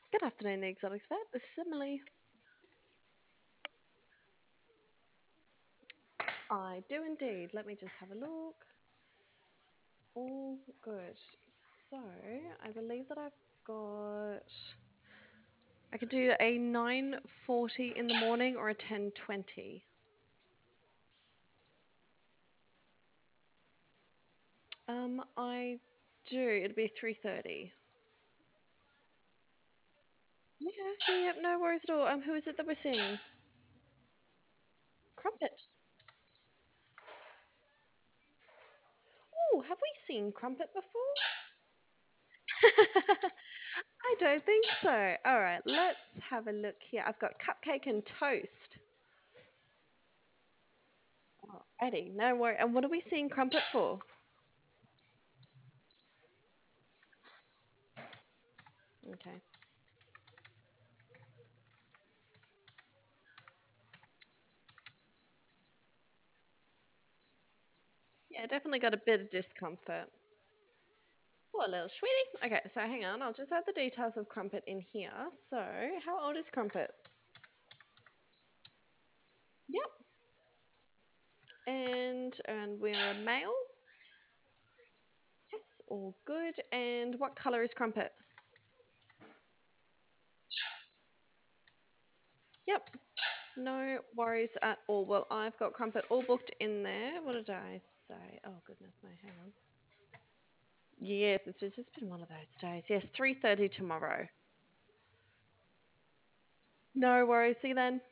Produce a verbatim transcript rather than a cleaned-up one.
Good afternoon, the Exotics Vet. This is Emily. I do indeed. Let me just have a look. All good. So, I believe that I've got. I could do a nine forty in the morning or a ten twenty. Um, I do. It'd be three thirty. Yeah, yeah, yep, no worries at all. Um, who is it that we're seeing? Crumpet. Oh, have we seen Crumpet before? I don't think so. All right, let's have a look here. I've got cupcake and toast. Alrighty, no worry. And what are we seeing Crumpet for? Okay. Yeah, definitely got a bit of discomfort. Poor little sweetie. Okay, so hang on. I'll just add the details of Crumpet in here. So, how old is Crumpet? Yep. And and we're a male. Yes, all good. And what color is Crumpet? Yep. No worries at all. Well, I've got Crumpet all booked in there. What did I say? Oh goodness me, hang on. Yes, it's just been one of those days. Yes, three thirty tomorrow. No worries. See you then.